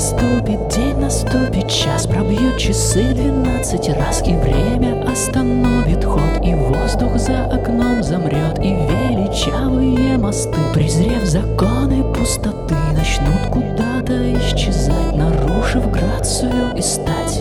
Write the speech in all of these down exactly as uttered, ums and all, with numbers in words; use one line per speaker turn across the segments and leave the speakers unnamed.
Наступит день, наступит час, пробьют часы двенадцать раз, и время остановит ход, и воздух за окном замрет, и величавые мосты, презрев законы пустоты, начнут куда-то исчезать, нарушив грацию и стать.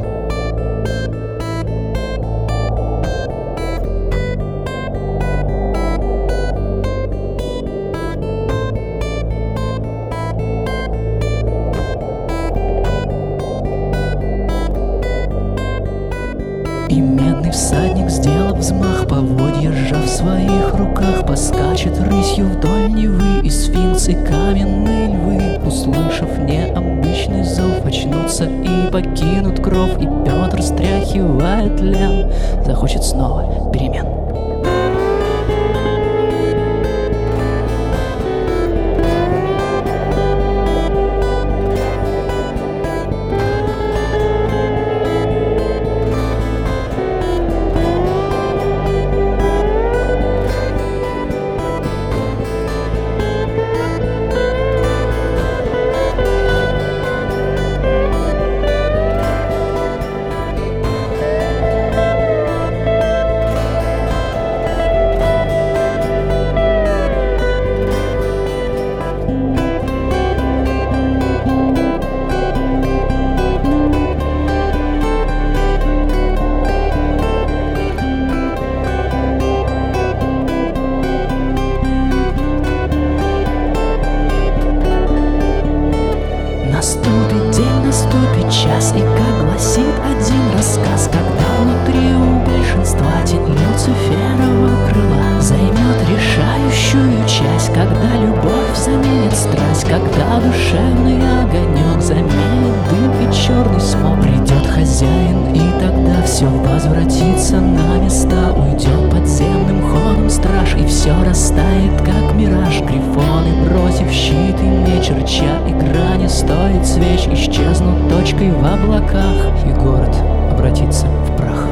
И медный всадник, сделав взмах, поводья сжав в своих руках, поскачет рысью вдоль Невы, и сфинксы каменные львы, услышав необычный зов, очнутся и покинут кров, и Петр стряхивает лен, захочет снова перемен. Наступит день, наступит час, и как гласит один рассказ, когда внутри у большинства тень Люциферова крыла займет решающую часть, когда любовь заменит страсть, когда душевный огонек заменит дым и черный смог. Придет хозяин, и тогда все возвратится на места, уйдет подземным ходом страж, и все растает, как мираж. Грифоны, бросив щит и меч, рыча и грани стоит свеч, исчезнут точкой в облаках, и город обратится в прах.